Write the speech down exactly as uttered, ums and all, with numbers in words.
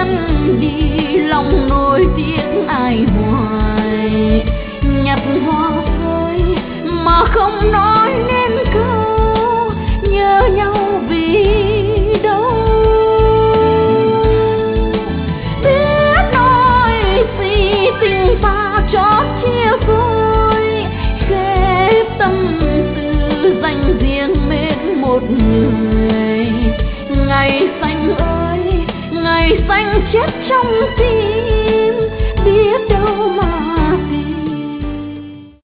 chân đi lòng nỗi tiếc ai hoài. Nhặt hoa rơi mà không nói nên câu nhớ nhau vì đâu. Biết nói gì tình ta chót chia phôi, khép tâm tư dành riêng bên một người. Ngày xanh ơi, ngày xanh chết trong tim, biết đâu